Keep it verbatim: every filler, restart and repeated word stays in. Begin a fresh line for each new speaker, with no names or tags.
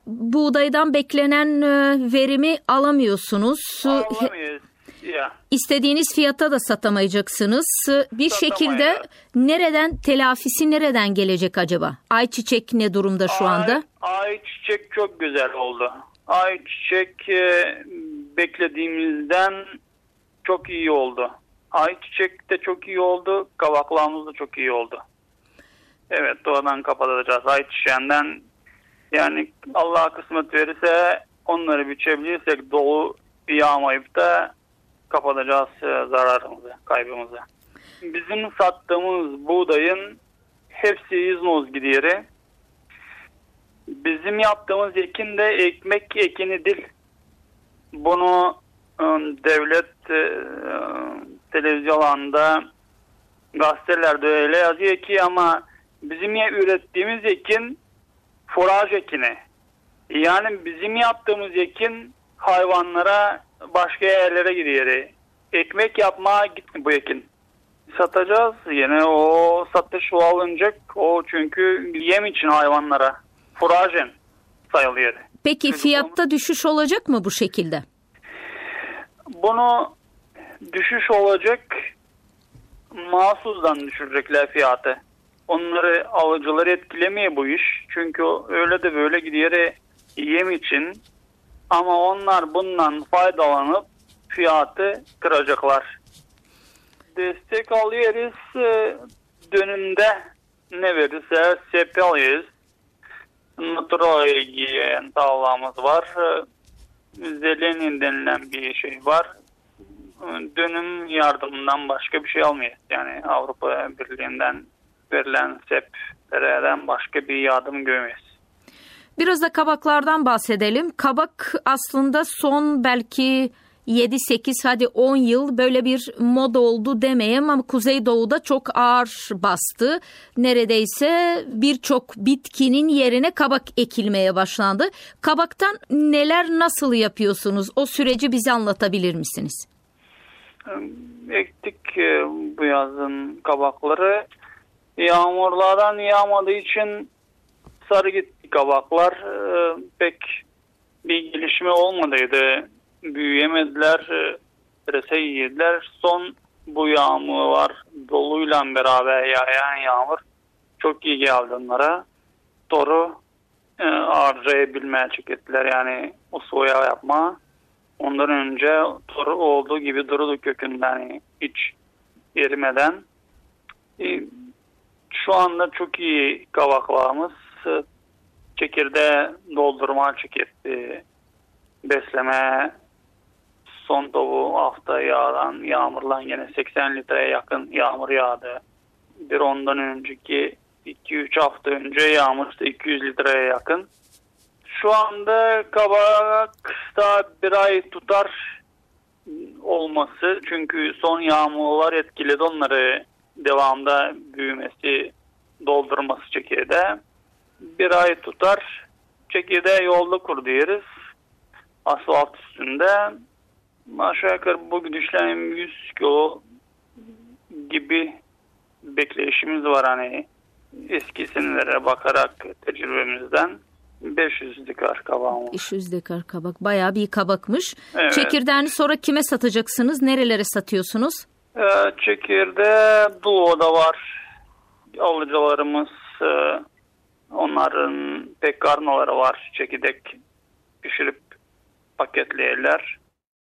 buğdaydan beklenen e, verimi alamıyorsunuz.
Alamıyoruz. Ya.
İstediğiniz fiyata da satamayacaksınız. Bir şekilde nereden telafisi nereden gelecek acaba? Ayçiçek ne durumda şu anda?
Ay, ayçiçek çok güzel oldu. Ayçiçek e, beklediğimizden çok iyi oldu. Ayçiçek de çok iyi oldu. Kavaklarımız da çok iyi oldu. Evet, doğadan kapatacağız. Ayçiçeğinden yani Allah kısmet verirse onları biçebilirsek dolu yağmayıp da kapatacağız zararımızı, kaybımızı. Bizim sattığımız buğdayın hepsi iznoz gideri. Bizim yaptığımız ekin de ekmek ekini değil. Bunu devlet televizyonlarında, gazetelerde öyle yazıyor ki ama bizim ya ürettiğimiz ekin foraj ekini. Yani bizim yaptığımız ekin hayvanlara, başka yerlere gidiyor. Ekmek yapmaya gitmiyor bu ekin. Satacağız. Yine o satış alınacak. O çünkü yem için hayvanlara. Furajen sayılıyor.
Peki
Çünkü
fiyatta
bunu,
düşüş olacak mı bu şekilde?
Bunu düşüş olacak. Mahsusdan düşürecekler fiyatı. Onları, alıcıları etkilemiyor bu iş. Çünkü öyle de böyle gidiyor yem için. Ama onlar bundan faydalanıp fiyatı kıracaklar. Destek alıyoruz. Dönümde ne verirse sepe alıyoruz. Natural giyen tavlamız var. Zelenin denilen bir şey var. Dönüm yardımından başka bir şey almıyoruz. Yani Avrupa Birliği'nden verilen seplerden başka bir yardım görmüyoruz.
Biraz da kabaklardan bahsedelim. Kabak aslında son belki yedi sekiz hadi on yıl böyle bir moda oldu demeyeyim ama Kuzeydoğu'da çok ağır bastı. Neredeyse birçok bitkinin yerine kabak ekilmeye başlandı. Kabaktan neler nasıl yapıyorsunuz? O süreci bize anlatabilir misiniz?
Ektik bu yazın kabakları. Yağmurlardan yağmadığı için sarı gitti kabaklar. Ee, pek bir gelişme olmadıydı. Büyüyemediler, rese yediler. Son bu yağmur var. Doluyla beraber yağan yağmur çok iyi geldi onlara. Toru e, harcayabilmeye çıktılar. Yani o soya yapma. Ondan önce toru olduğu gibi durdu kökünden, yani hiç erimeden. E, şu anda çok iyi kabaklarımız. Çekirdeğe doldurma çekirdeği besleme son bu hafta yağan yağmurla yine seksen litreye yakın yağmur yağdı. Bir ondan önceki iki üç hafta önce yağmur işte iki yüz litreye yakın. Şu anda kabakta bir ay tutar olması çünkü son yağmurlar etkiledi onları devamda büyümesi, doldurması çekirdeğe. Bir ay tutar. Çekirdeği yolda kur diyoruz. Asfalt üstünde. Aşağı yukarı bu gidişlerin yüz kilo gibi bekleyişimiz var. Hani eski senelere bakarak tecrübemizden beş yüz dekar kabağımız.
beş yüz dekar kabak. Bayağı bir kabakmış.
Evet.
Çekirdeğini sonra kime satacaksınız? Nerelere satıyorsunuz?
Ee, çekirdeği Doğu'da var. Alıcılarımız e, onların pekarnaları var. Çekirdek pişirip paketleyerler.